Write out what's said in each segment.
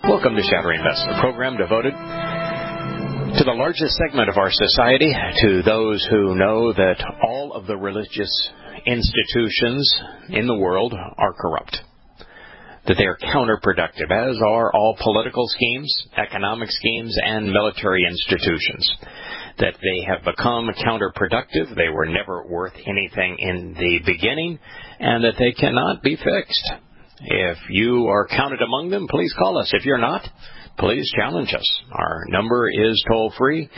Welcome to Shattering Myths, a program devoted to the largest segment of our society, to those who know that all of the religious institutions in the world are corrupt, that they are counterproductive, as are all political schemes, economic schemes, and military institutions, that they have become counterproductive, they were never worth anything in the beginning, and that they cannot be fixed. If you are counted among them, please call us. If you're not, please challenge us. Our number is toll-free,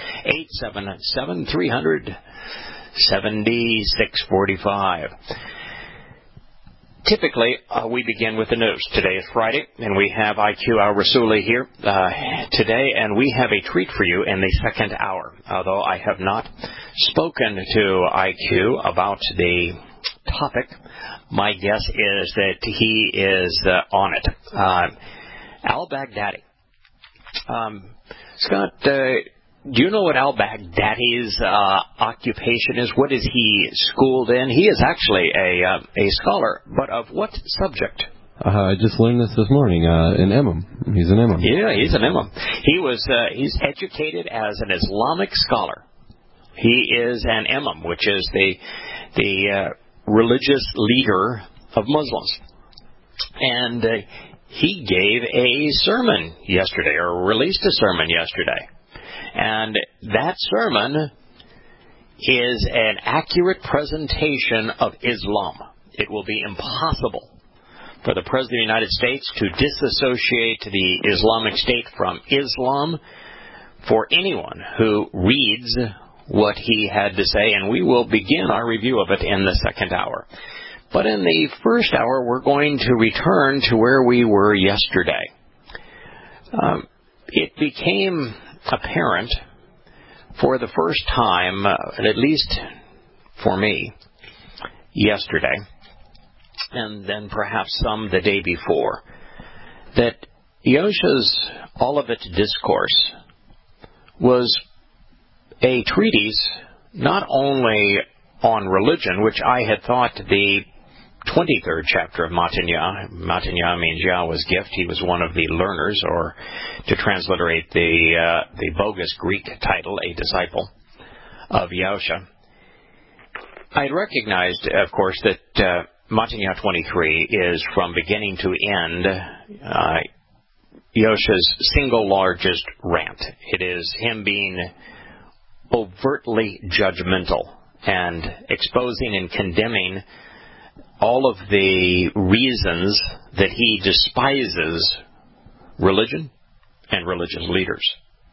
877-300-7645. Typically, we begin with the news. Today is Friday, and we have IQ al-Rassooli here today, and we have a treat for you in the second hour. Although I have not spoken to IQ about the topic, my guess is that he is on it. Al-Baghdadi. Scott, do you know what al-Baghdadi's occupation is? What is he schooled in? He is actually a scholar, but of what subject? I just learned this morning. An imam. He's an imam. Yeah, he's an imam. He's educated as an Islamic scholar. He is an imam, which is the religious leader of Muslims. And he gave a sermon yesterday, or released a sermon yesterday. And that sermon is an accurate presentation of Islam. It will be impossible for the President of the United States to disassociate the Islamic State from Islam for anyone who reads what he had to say, and we will begin our review of it in the second hour. But in the first hour, we're going to return to where we were yesterday. It became apparent for the first time, at least for me, yesterday, and then perhaps some the day before, that Yosha's Olivet Discourse was a treatise not only on religion, which I had thought the 23rd chapter of Matanya. Matanya means Yahweh's gift. He was one of the learners, or to transliterate the bogus Greek title, a disciple of Yahusha. I had recognized, of course, that Matanya 23 is from beginning to end Yahusha's single largest rant. It is him being overtly judgmental and exposing and condemning all of the reasons that he despises religion and religious leaders.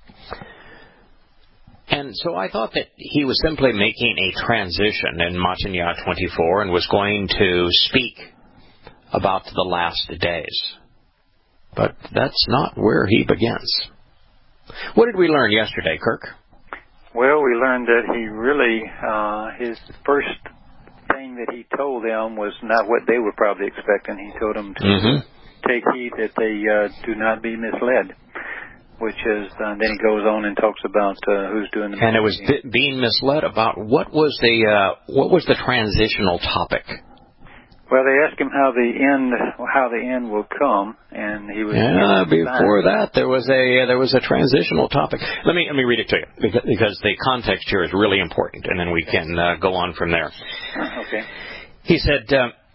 And so I thought that he was simply making a transition in Matanya 24 and was going to speak about the last days. But that's not where he begins. What did we learn yesterday, Kirk? Well, we learned that he really, his first thing that he told them was not what they were probably expecting. He told them to take heed that they do not be misled, which is, then he goes on and talks about who's doing the. And it was being misled about what was the transitional topic? Well, they asked him how the end will come, and he was. Yeah, before that there was a transitional topic. Let me read it to you because the context here is really important, and then we can go on from there. Okay. He said,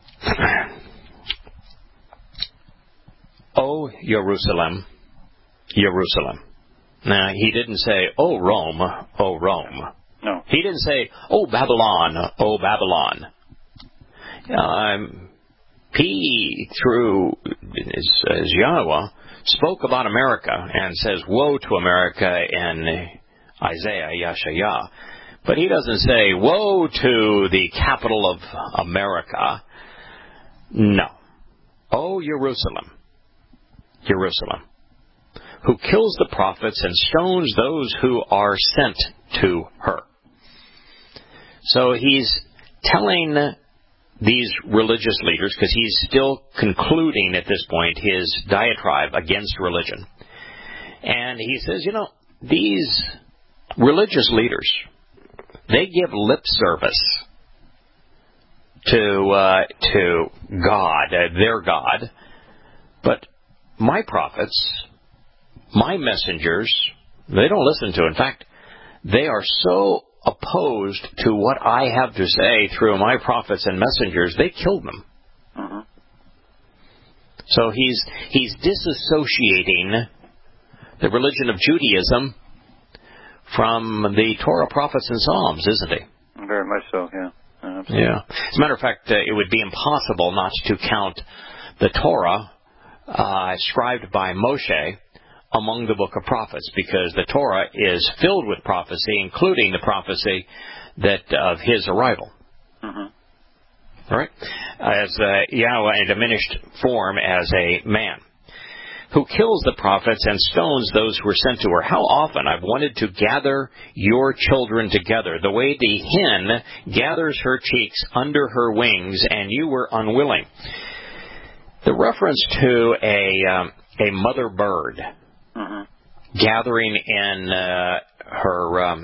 "O Jerusalem, Jerusalem." Now he didn't say, "O Rome, O Rome." No. He didn't say, "O Babylon, O Babylon." He, through as Yahweh, spoke about America and says, "Woe to America" in Isaiah, Yashayah. But he doesn't say, "Woe to the capital of America." No. "O Jerusalem, Jerusalem, who kills the prophets and stones those who are sent to her." So he's telling these religious leaders, because he's still concluding at this point his diatribe against religion. And he says, these religious leaders, they give lip service to God, their God, but my prophets my messengers, they don't listen to. In fact, they are so opposed to what I have to say through my prophets and messengers, they killed them. Mm-hmm. So he's disassociating the religion of Judaism from the Torah, prophets, and Psalms, isn't he? Very much so, yeah. Absolutely. Yeah. As a matter of fact, it would be impossible not to count the Torah scribed by Moshe among the book of prophets, because the Torah is filled with prophecy, including the prophecy that of his arrival. Mm-hmm. All right? As Yahweh in diminished form as a man, who kills the prophets and stones those who are sent to her. How often I've wanted to gather your children together, the way the hen gathers her cheeks under her wings, and you were unwilling. The reference to a mother bird mm-hmm. gathering in her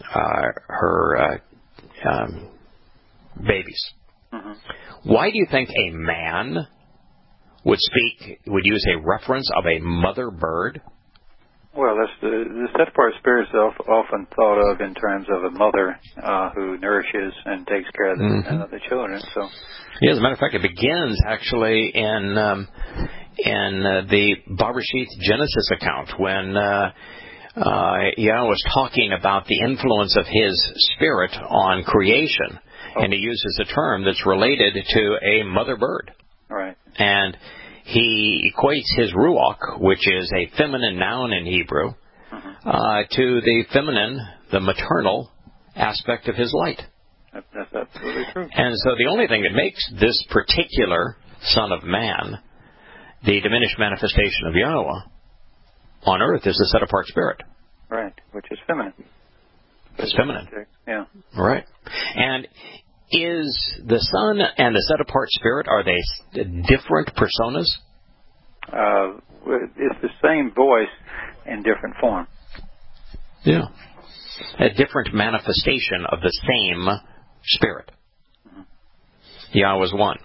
babies. Mm-hmm. Why do you think a man would use a reference of a mother bird? Well, that's the set-apart spirit is often thought of in terms of a mother who nourishes and takes care of the children. So, yeah, as a matter of fact, it begins actually in the Bereshit Genesis account when Yahweh was talking about the influence of His Spirit on creation, and he uses a term that's related to a mother bird. Right. And he equates his ruach, which is a feminine noun in Hebrew, to the feminine, the maternal aspect of his light. That's absolutely true. And so the only thing that makes this particular Son of Man the diminished manifestation of Yahweh on earth is the set-apart spirit. Right, which is feminine. It's feminine. Yeah. Right. And is the Son and the set-apart Spirit, are they different personas? It's the same voice in different form. Yeah. A different manifestation of the same Spirit. Mm-hmm. Yahweh is one.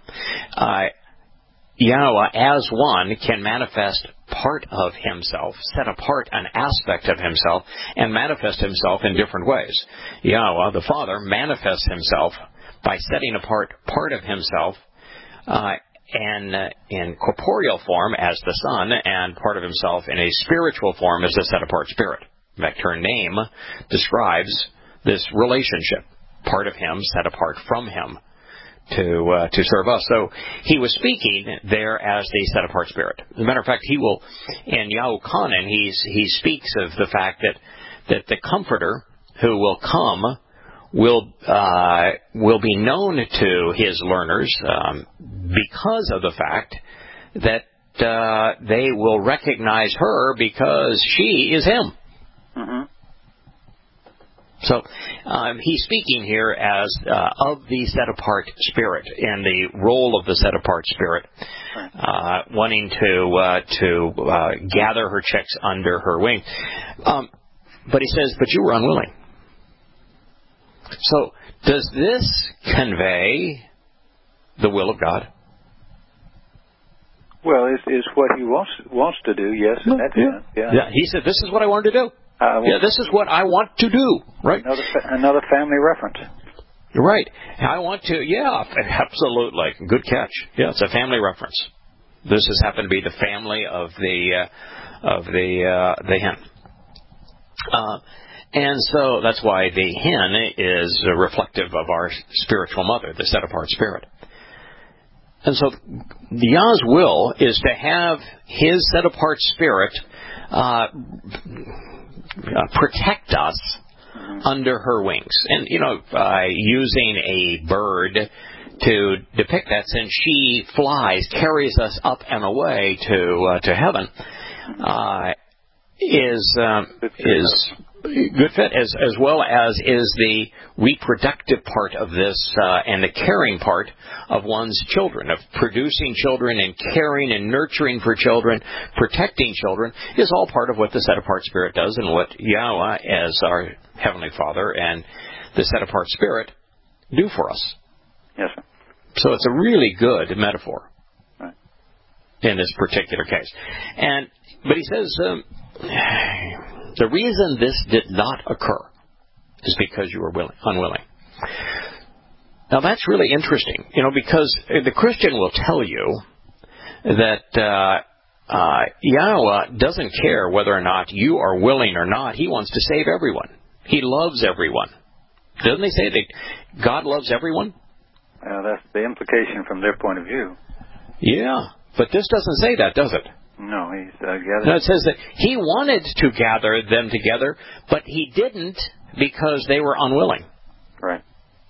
Yahweh as one can manifest part of himself, set apart an aspect of himself, and manifest himself in different ways. Yahweh, the Father, manifests himself by setting apart part of himself in corporeal form as the Son, and part of himself in a spiritual form as the set-apart Spirit. In fact, her name describes this relationship, part of him set apart from him to serve us. So he was speaking there as the set-apart Spirit. As a matter of fact, he will, in Yahuchanan, he speaks of the fact that the Comforter who will come will be known to his learners because of the fact that they will recognize her because she is him. Mm-hmm. So he's speaking here as of the set-apart Spirit and the role of the set-apart Spirit, wanting to gather her chicks under her wing. But he says, but you were unwilling. So does this convey the will of God? Well, it's what he wants to do, yes. Yeah. He said, this is what I wanted to do. This is what I want to do, right? Another family reference. Right. I want to, absolutely. Good catch. Yeah, it's a family reference. This has happened to be the family of the hen. And so that's why the hen is reflective of our spiritual mother, the set-apart Spirit. And so Yah's will is to have his set-apart Spirit protect us under her wings. And, using a bird to depict that, since she flies, carries us up and away to heaven, is good fit, as well as is the reproductive part of this and the caring part of one's children, of producing children and caring and nurturing for children, protecting children, is all part of what the set-apart Spirit does and what Yahweh, as our Heavenly Father, and the set-apart Spirit do for us. Yes, sir. So it's a really good metaphor right. in this particular case. But he says, The reason this did not occur is because you were unwilling. Now that's really interesting, because the Christian will tell you that Yahweh doesn't care whether or not you are willing or not. He wants to save everyone. He loves everyone. Doesn't he say that God loves everyone? That's the implication from their point of view. Yeah, but this doesn't say that, does it? No, he's gathered. No, it says that he wanted to gather them together, but he didn't because they were unwilling. Right.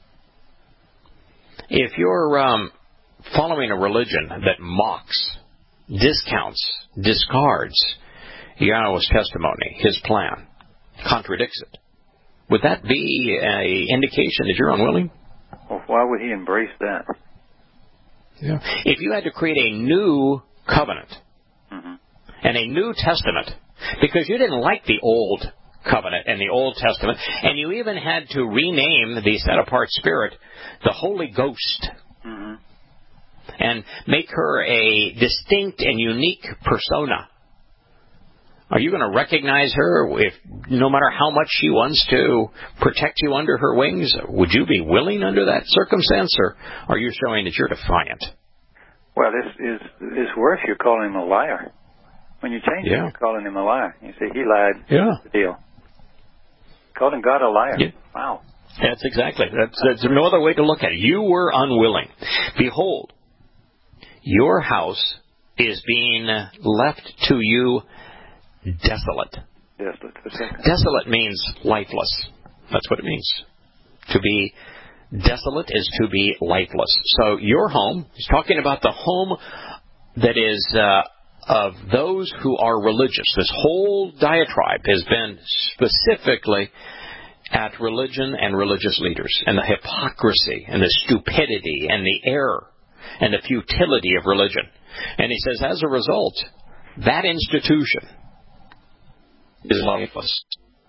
If you're following a religion that mocks, discounts, discards Yahweh's testimony, his plan, contradicts it, would that be an indication that you're unwilling? Well, why would he embrace that? Yeah. If you had to create a new covenant and a New Testament, because you didn't like the Old Covenant and the Old Testament, and you even had to rename the set-apart Spirit the Holy Ghost and make her a distinct and unique persona. Are you going to recognize her if, no matter how much she wants to protect you under her wings? Would you be willing under that circumstance, or are you showing that you're defiant? Well, this is worse. You're calling him a liar. When you change it, you're calling him a liar. You say he lied. Yeah. That's the deal. Calling God a liar. Yeah. Wow. That's exactly. That's no other way to look at it. You were unwilling. Behold, your house is being left to you desolate. Desolate means lifeless. That's what it means. To be desolate is to be lifeless. So your home, he's talking about the home that is of those who are religious. This whole diatribe has been specifically at religion and religious leaders, and the hypocrisy and the stupidity and the error and the futility of religion. And he says, as a result, that institution is lifeless.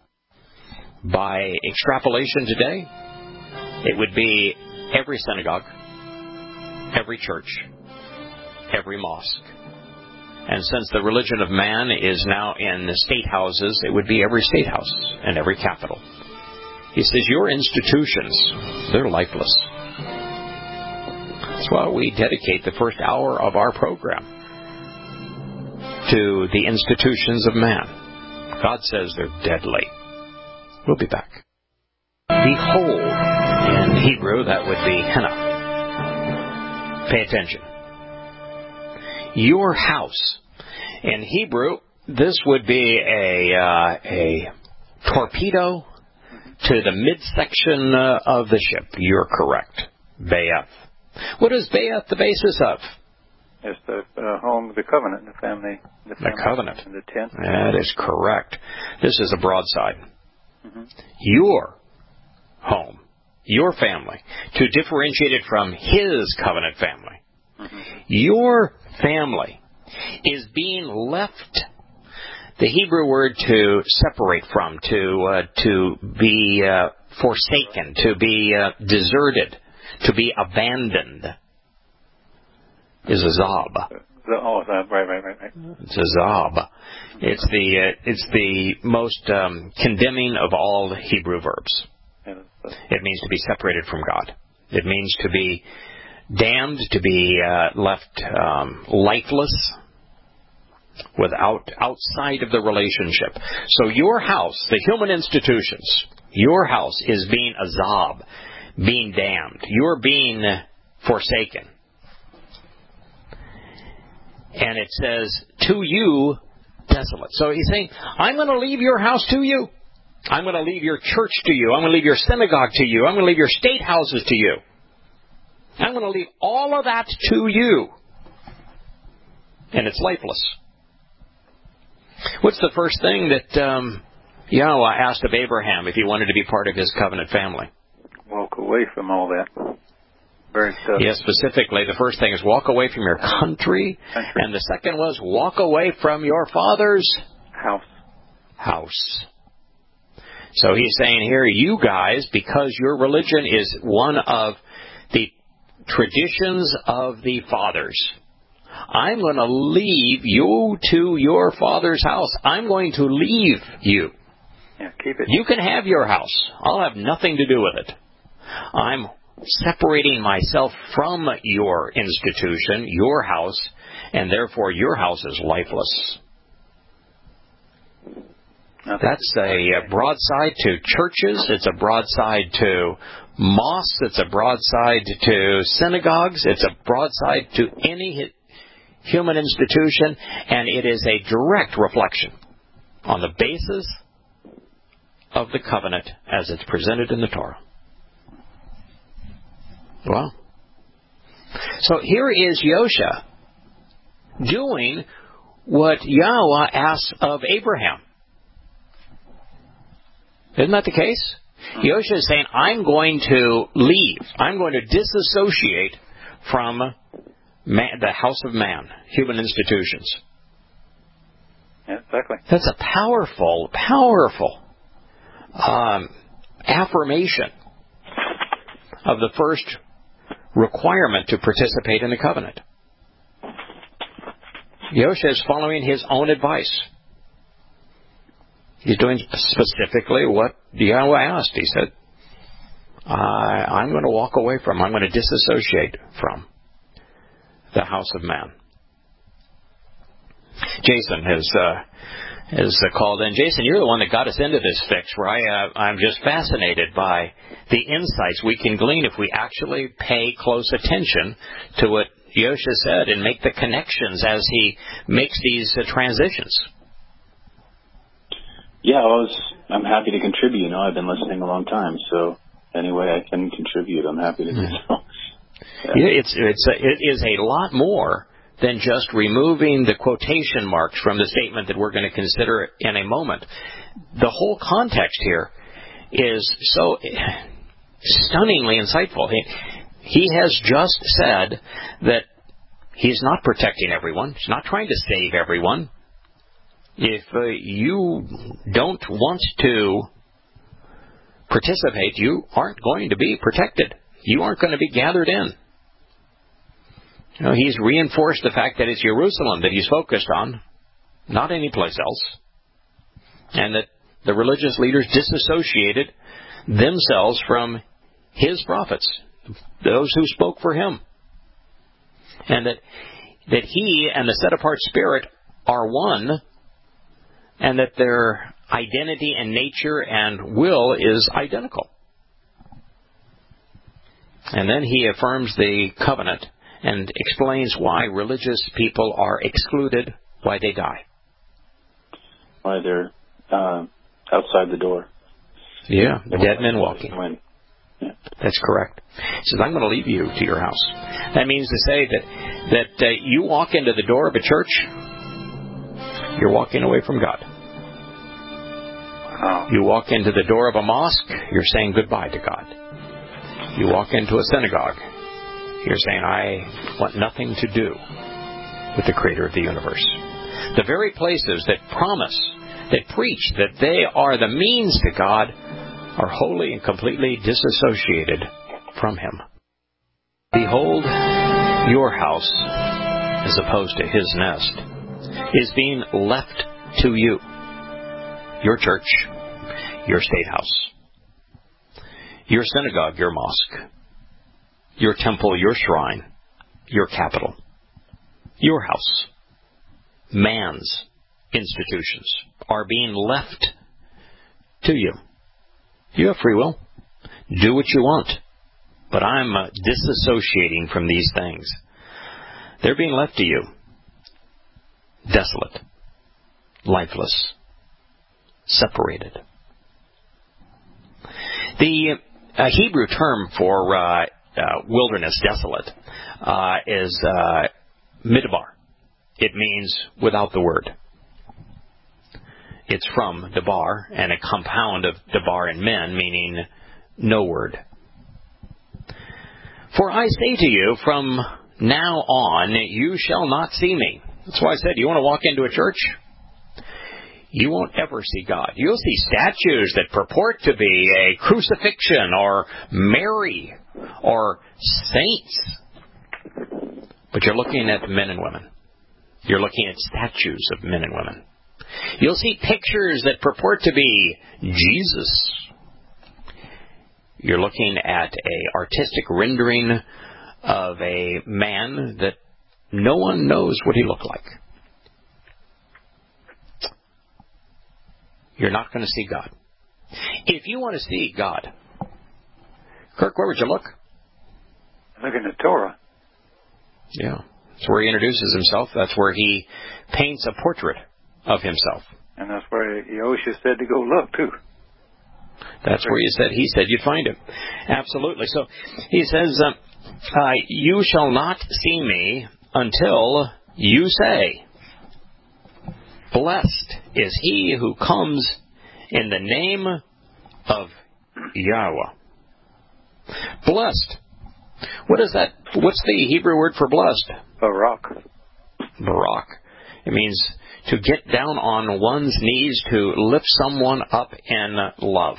By extrapolation today, it would be every synagogue, every church, every mosque. And since the religion of man is now in the state houses, it would be every state house and every capital. He says, your institutions, they're lifeless. That's why we dedicate the first hour of our program to the institutions of man. God says they're deadly. We'll be back. Behold, in Hebrew, that would be henna. Pay attention. Your house. In Hebrew, this would be a torpedo to the midsection of the ship. You're correct. Bayeth. What is Bayeth the basis of? It's the home, the covenant, the family. The covenant. And the tent. That is correct. This is a broadside. Your home, your family, to differentiate it from his covenant family. Your family is being left. The Hebrew word to separate from, to be forsaken, to be deserted, to be abandoned, is a zob. Right. It's a zob. It's the most condemning of all Hebrew verbs. It means to be separated from God. It means to be damned, to be left lifeless, outside of the relationship. So your house, the human institutions, your house is being a zob, being damned. You're being forsaken. And it says, to you, desolate. So he's saying, I'm going to leave your house to you. I'm going to leave your church to you. I'm going to leave your synagogue to you. I'm going to leave your state houses to you. I'm going to leave all of that to you. And it's lifeless. What's the first thing that Yahweh asked of Abraham if he wanted to be part of his covenant family? Walk away from all that. Very tough. Yes, specifically, the first thing is walk away from your country. And the second was walk away from your father's house. So he's saying here, you guys, because your religion is one of the traditions of the fathers, I'm going to leave you to your father's house. I'm going to leave you. Yeah, keep it. You can have your house. I'll have nothing to do with it. I'm separating myself from your institution, your house, and therefore your house is lifeless. That's a broadside to churches. It's a broadside to mosques. It's a broadside to synagogues. It's a broadside to any human institution, and it is a direct reflection on the basis of the covenant as it's presented in the Torah. Well, so here is Yosha doing what Yahweh asks of Abraham. Isn't that the case? Yosha is saying, I'm going to leave. I'm going to disassociate from the house of man, human institutions. Yeah, exactly. That's a powerful, powerful affirmation of the first requirement to participate in the covenant. Yosha is following his own advice. He's doing specifically what Yahweh asked. He said, I'm going to walk away from, I'm going to disassociate from the house of man. Jason has called in. Jason, you're the one that got us into this fix, where I'm just fascinated by the insights we can glean if we actually pay close attention to what Yosha said and make the connections as he makes these transitions. Yeah, I'm happy to contribute. I've been listening a long time, so any way I can contribute, I'm happy to do so. Yeah. It is a lot more than just removing the quotation marks from the statement that we're going to consider in a moment. The whole context here is so stunningly insightful. He has just said that he's not protecting everyone. He's not trying to save everyone. If you don't want to participate, you aren't going to be protected. You aren't going to be gathered in. He's reinforced the fact that it's Jerusalem that he's focused on, not any place else, and that the religious leaders disassociated themselves from his prophets, those who spoke for him, and that he and the set-apart Spirit are one, and that their identity and nature and will is identical. And then he affirms the covenant and explains why religious people are excluded, why they die. Why they're outside the door. Yeah, dead men walking. Yeah. That's correct. He says, I'm going to leave you to your house. That means to say that you walk into the door of a church, you're walking away from God. You walk into the door of a mosque, you're saying goodbye to God. You walk into a synagogue, you're saying, I want nothing to do with the Creator of the universe. The very places that promise, that preach that they are the means to God, are wholly and completely disassociated from Him. Behold, your house, as opposed to His nest, is being left to you. Your church, your state house, your synagogue, your mosque, your temple, your shrine, your capital, your house, man's institutions are being left to you. You have free will. Do what you want. But I'm disassociating from these things. They're being left to you. Desolate. Lifeless. Separated. The Hebrew term for wilderness, desolate, is midbar. It means without the word. It's from debar, and a compound of debar and men, meaning no word. For I say to you, from now on you shall not see me. That's why I said, you want to walk into a church? You won't ever see God. You'll see statues that purport to be a crucifixion or Mary or saints. But you're looking at men and women. You're looking at statues of men and women. You'll see pictures that purport to be Jesus. You're looking at an artistic rendering of a man that no one knows what he looked like. You're not going to see God. If you want to see God, Kirk, where would you look? Look in the Torah. Yeah. That's where he introduces himself. That's where he paints a portrait of himself. And that's where Yosha said to go look, too. That's where he said you'd find him. Absolutely. So he says, you shall not see me until you say, blessed is he who comes in the name of Yahweh. Blessed. What is that? What's the Hebrew word for blessed? Barak. Barak. It means to get down on one's knees, to lift someone up in love.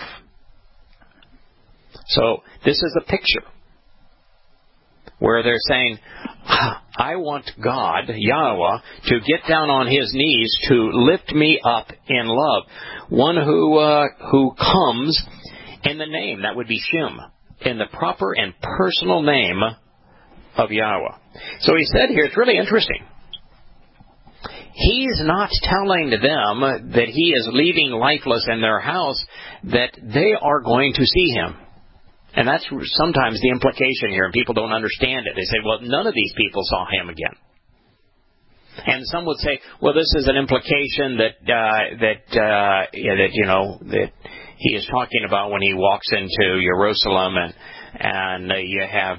So this is a picture where they're saying, I want God, Yahweh, to get down on his knees to lift me up in love. One who comes in the name, that would be Shem, in the proper and personal name of Yahweh. So he said here, it's really interesting. He's not telling them that he is leaving lifeless in their house, that they are going to see him. And that's sometimes the implication here, and people don't understand it. They say, well, none of these people saw him again. And some would say, well, this is an implication that he is talking about when he walks into Jerusalem, and you have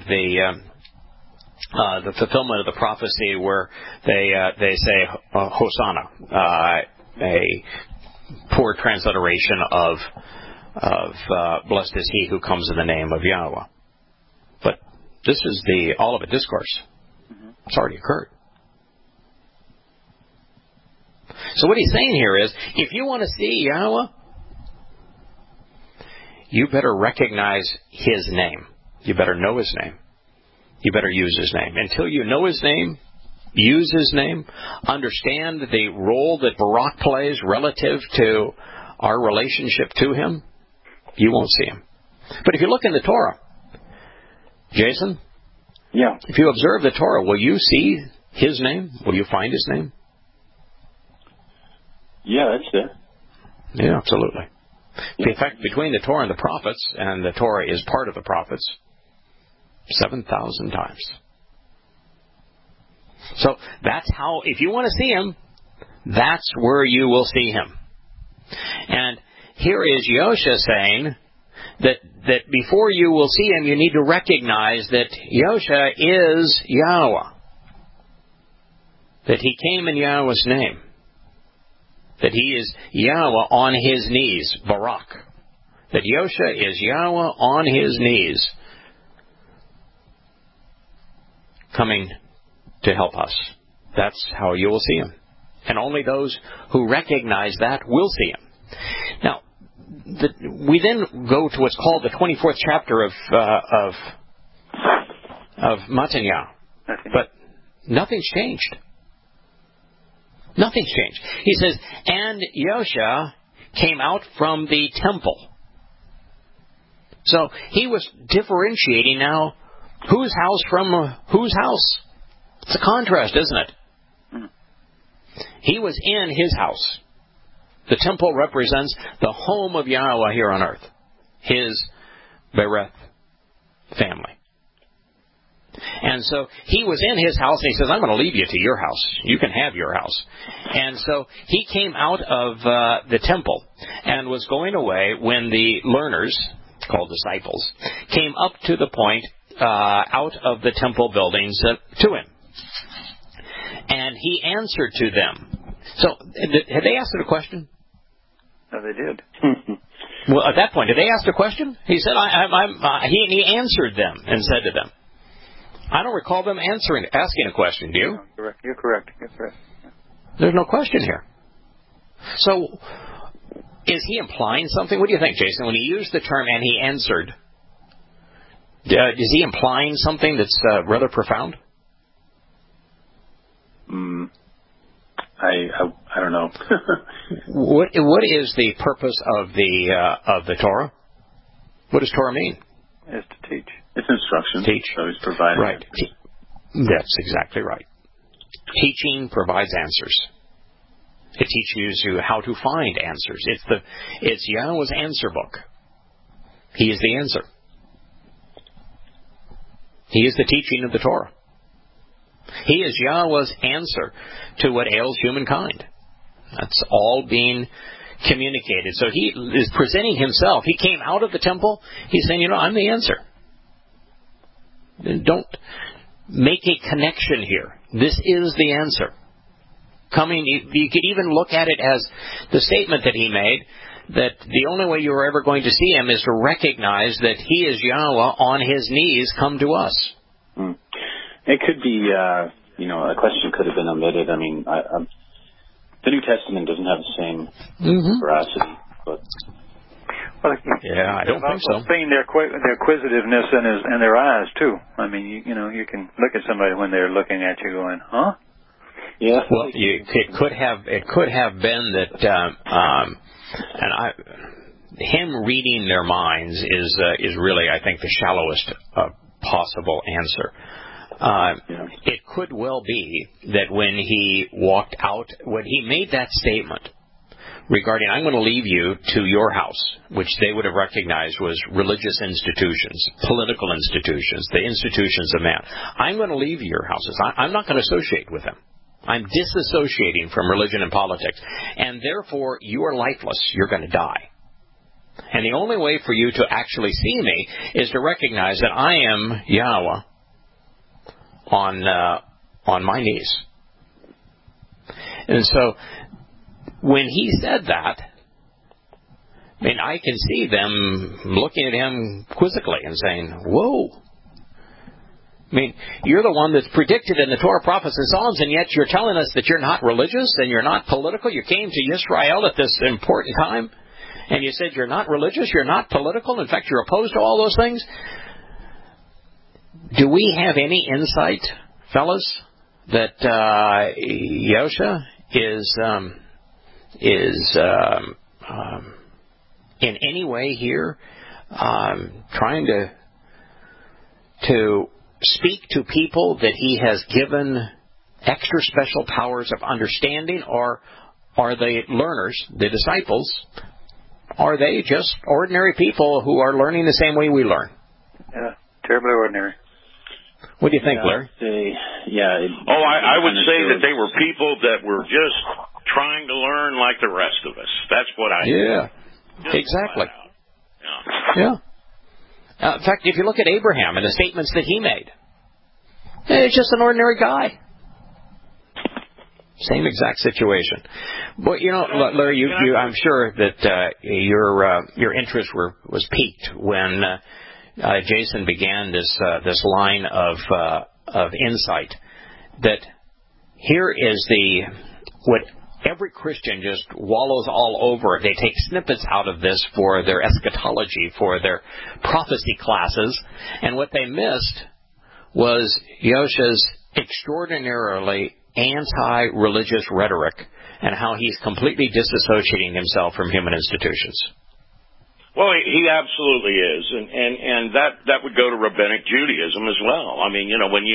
the fulfillment of the prophecy where they say Hosanna, a poor transliteration of blessed is he who comes in the name of Yahweh. But this is the Olivet Discourse. It's already occurred. So what he's saying here is, if you want to see Yahweh, you better recognize his name. You better know his name. You better use his name. Until you know his name, use his name, understand the role that Barak plays relative to our relationship to him, you won't see him. But if you look in the Torah, Jason, yeah, if you observe the Torah, will you see his name? Will you find his name? Yeah, that's there. Yeah, absolutely. Yeah. In fact, between the Torah and the prophets, and the Torah is part of the prophets, 7,000 times. So that's how, if you want to see him, that's where you will see him. And here is Yosha saying that before you will see him, you need to recognize that Yosha is Yahweh. That he came in Yahweh's name. That he is Yahweh on his knees, Barak. That Yosha is Yahweh on his knees, coming to help us. That's how you will see him. And only those who recognize that will see him. Now, we then go to what's called the 24th chapter of Matanya. But nothing's changed. Nothing's changed. He says, and Yosha came out from the temple. So he was differentiating now whose house from whose house. It's a contrast, isn't it? He was in his house. The temple represents the home of Yahweh here on earth. His Bereth family. And so he was in his house, and he says, I'm going to leave you to your house. You can have your house. And so he came out of the temple and was going away when the learners, called disciples, came up to the point out of the temple buildings to him. And he answered to them. So, had they asked it a question? No, they did. Well, at that point, did they ask a question? He said, he answered them and said to them. I don't recall them asking a question, do you? No, correct. You're correct. You're correct. Yeah. There's no question here. So, is he implying something? What do you think, Jason? When he used the term, and he answered, is he implying something that's rather profound? I I don't know. What is the purpose of the Torah? What does Torah mean? It's to teach. It's instruction. Teach. So he's providing. Right. That's exactly right. Teaching provides answers. It teaches you how to find answers. It's Yahweh's answer book. He is the answer. He is the teaching of the Torah. He is Yahweh's answer to what ails humankind. That's all being communicated. So he is presenting himself. He came out of the temple. He's saying, I'm the answer. Don't make a connection here. This is the answer. You could even look at it as the statement that he made, that the only way you're ever going to see him is to recognize that he is Yahweh on his knees, come to us. It could be, a question could have been omitted. I mean, the New Testament doesn't have the same veracity, but... Well, yeah, I don't think so. Seeing their acquisitiveness in their eyes too. I mean, you can look at somebody when they're looking at you, going, "Huh?" Yeah. Well, it could have been that, him reading their minds is really, I think, the shallowest possible answer. It could well be that when he walked out, when he made that statement regarding, I'm going to leave you to your house, which they would have recognized was religious institutions, political institutions, the institutions of man. I'm going to leave your houses. I'm not going to associate with them. I'm disassociating from religion and politics. And therefore, you are lifeless. You're going to die. And the only way for you to actually see me is to recognize that I am Yahweh on my knees. And so, when he said that, I mean, I can see them looking at him quizzically and saying, whoa. I mean, you're the one that's predicted in the Torah, prophets, and Psalms, and yet you're telling us that you're not religious and you're not political. You came to Israel at this important time, and you said you're not religious, you're not political. In fact, you're opposed to all those things. Do we have any insight, fellas, that Yahusha is in any way here trying to speak to people that he has given extra special powers of understanding, or are the learners, the disciples, are they just ordinary people who are learning the same way we learn? Yeah, terribly ordinary. What do you think, Larry? I would say that they were people that were just trying to learn like the rest of us. That's what I think. Yeah, exactly. Yeah. In fact, if you look at Abraham and the statements that he made, he's just an ordinary guy. Same exact situation. But Larry, I'm sure that your interest was piqued when Jason began this line of insight. That here is what every Christian just wallows all over. They take snippets out of this for their eschatology, for their prophecy classes, and what they missed was Yahusha's extraordinarily anti-religious rhetoric and how he's completely disassociating himself from human institutions. Well, he absolutely is, and that would go to rabbinic Judaism as well. I mean, when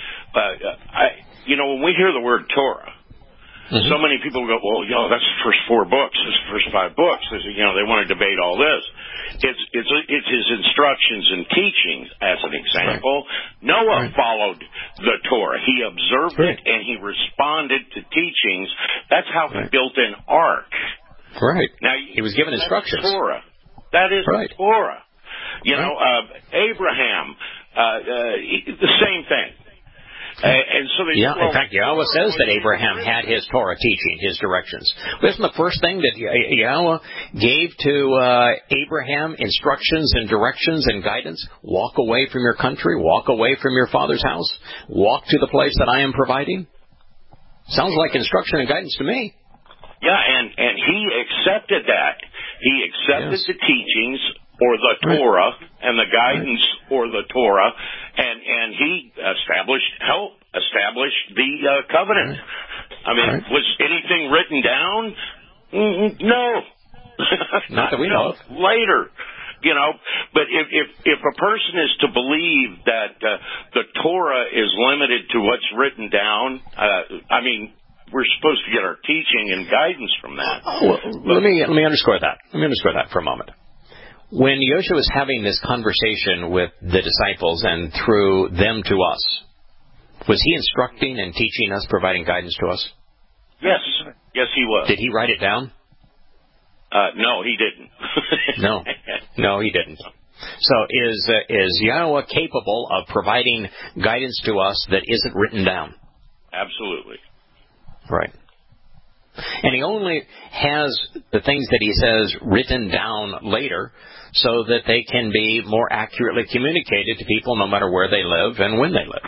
when we hear the word Torah, so many people go, well, that's the first 4 books, it's the first 5 books. They want to debate all this. It's his instructions and teachings, as an example. Right. Noah followed the Torah. He observed it and he responded to teachings. That's how he built an ark. Right. Now he was given instructions. Torah. That is Torah. Abraham, the same thing. And so in fact, Yahweh says that Abraham had his Torah teaching, his directions. Wasn't the first thing that Yahweh gave to Abraham instructions and directions and guidance? Walk away from your country, walk away from your father's house, walk to the place that I am providing. Sounds like instruction and guidance to me. Yeah, and he accepted that. He accepted the teachings or the Torah and the guidance or the Torah, and he established the covenant. I mean, was anything written down? No. Not that we know of. Later. But if a person is to believe that the Torah is limited to what's written down, I mean, we're supposed to get our teaching and guidance from that. Let me underscore that. Let me underscore that for a moment. When Yoshua was having this conversation with the disciples and through them to us, was he instructing and teaching us, providing guidance to us? Yes. Yes, he was. Did he write it down? No, he didn't. No, he didn't. So is Yahweh capable of providing guidance to us that isn't written down? Absolutely. Right. And he only has the things that he says written down later so that they can be more accurately communicated to people no matter where they live and when they live.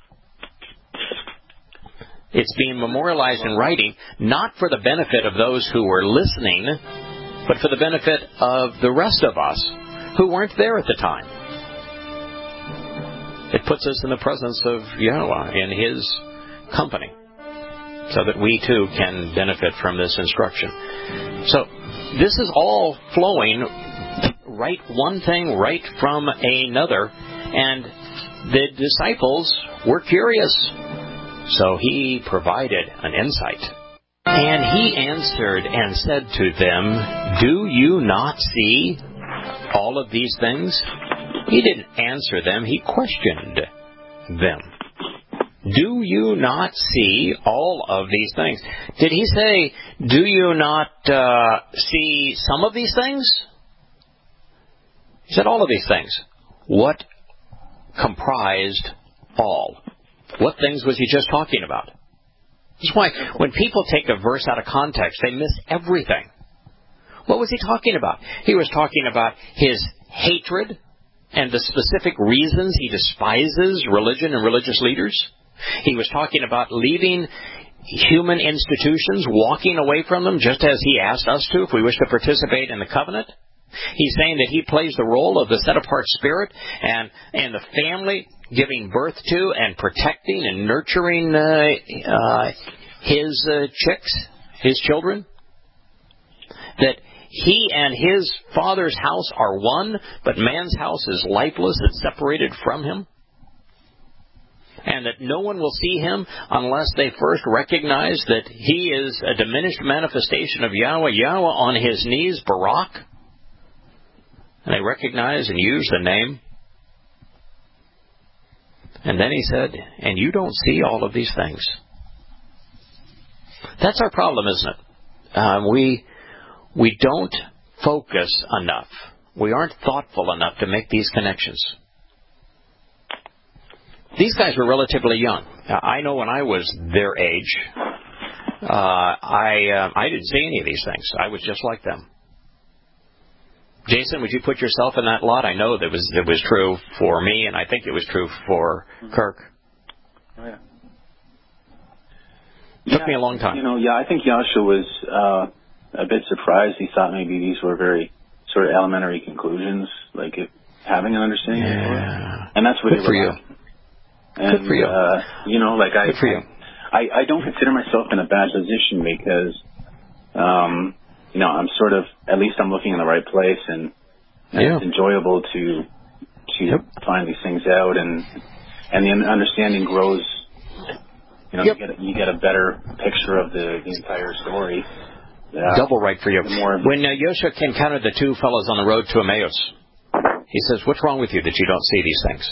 It's being memorialized in writing, not for the benefit of those who were listening, but for the benefit of the rest of us who weren't there at the time. It puts us in the presence of Yahweh in His company, so that we too can benefit from this instruction. So this is all flowing right one thing right from another, and the disciples were curious. So He provided an insight. And He answered and said to them, "Do you not see all of these things?" He didn't answer them, He questioned them. Do you not see all of these things? Did He say, do you not see some of these things? He said all of these things. What comprised all? What things was He just talking about? That's why when people take a verse out of context, they miss everything. What was He talking about? He was talking about His hatred and the specific reasons He despises religion and religious leaders. He was talking about leaving human institutions, walking away from them, just as He asked us to if we wish to participate in the covenant. He's saying that He plays the role of the set-apart spirit and the family, giving birth to and protecting and nurturing His chicks, His children. That He and His Father's house are one, but man's house is lifeless and separated from Him. And that no one will see Him unless they first recognize that He is a diminished manifestation of Yahweh, Yahweh on His knees, Barak. And they recognize and use the name. And then He said, and you don't see all of these things. That's our problem, isn't it? We don't focus enough. We aren't thoughtful enough to make these connections. These guys were relatively young. I know when I was their age, I didn't see any of these things. I was just like them. Jason, would you put yourself in that lot? I know that was true for me, and I think it was true for Kirk. Oh, yeah. Took me a long time. I think Yahshua was a bit surprised. He thought maybe these were very sort of elementary conclusions, like having an understanding of the Torah. And that's what Good for you. And, Good for you. Good for you. I don't consider myself in a bad position because, I'm sort of, at least I'm looking in the right place, and it's enjoyable to find these things out, and the understanding grows. You get a better picture of the entire story. Double right for you. When Yoshua encountered the two fellows on the road to Emmaus, he says, "What's wrong with you that you don't see these things?"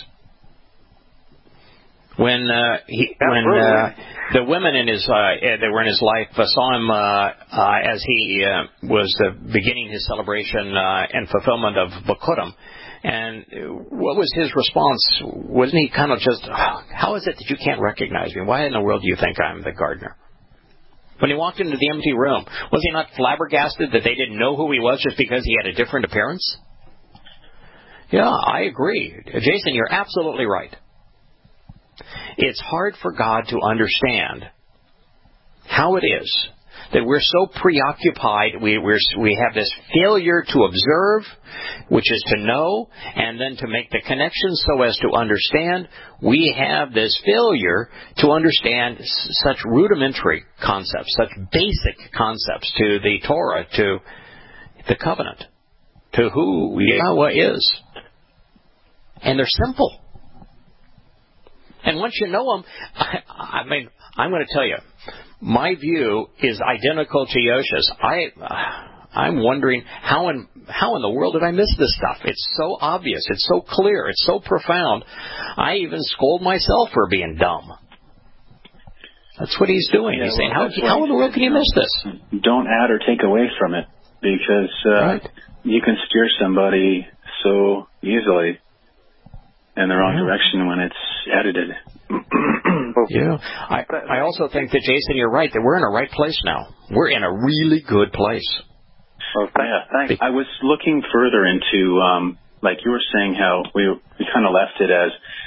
When the women in his that were in his life saw him as he was beginning his celebration and fulfillment of Bikurim, and what was his response? Wasn't he kind of just, how is it that you can't recognize me? Why in the world do you think I'm the gardener? When he walked into the empty room, was he not flabbergasted that they didn't know who he was just because he had a different appearance? Yeah, I agree. Jason, you're absolutely right. It's hard for God to understand how it is that we're so preoccupied. We have this failure to observe, which is to know, and then to make the connection so as to understand. We have this failure to understand such rudimentary concepts, such basic concepts to the Torah, to the covenant, to who Yahweh is. And they're simple. And once you know them, I mean, I'm going to tell you, my view is identical to Yosha's. I'm wondering how in the world did I miss this stuff? It's so obvious. It's so clear. It's so profound. I even scold myself for being dumb. That's what he's doing. He's saying, how in the world can you miss this? Don't add or take away from it, because you can steer somebody so easily in the wrong direction when it's edited. Yeah. I also think that, Jason, you're right, that we're in a right place now. We're in a really good place. Well, thanks. I was looking further into, like you were saying, how we kind of left it as,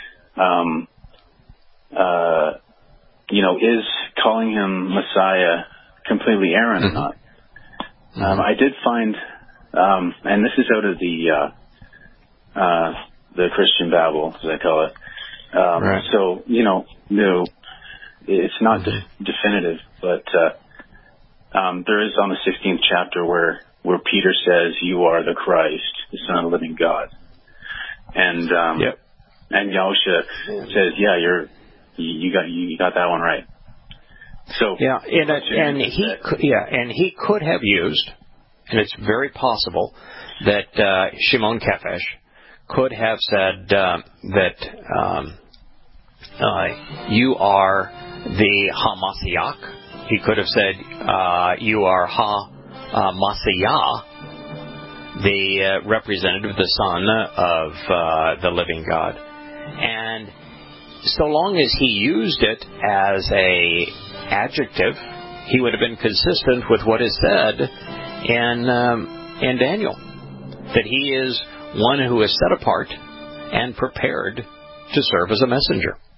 is calling him Messiah completely errant or not? I did find, and this is out of the Christian Babel, as I call it. So, it's not definitive, but there is on the 16th chapter where Peter says, "You are the Christ, the Son of the living God," and and Yahusha says, "Yeah, you got that one right." So and he could have used, and it's very possible that Shimon Kefesh could have said that you are the Ha-Mashiach. He could have said you are Ha-Masiah, the representative, the Son of the living God. And so long as he used it as a adjective, he would have been consistent with what is said in Daniel, that he is one who is set apart and prepared to serve as a messenger.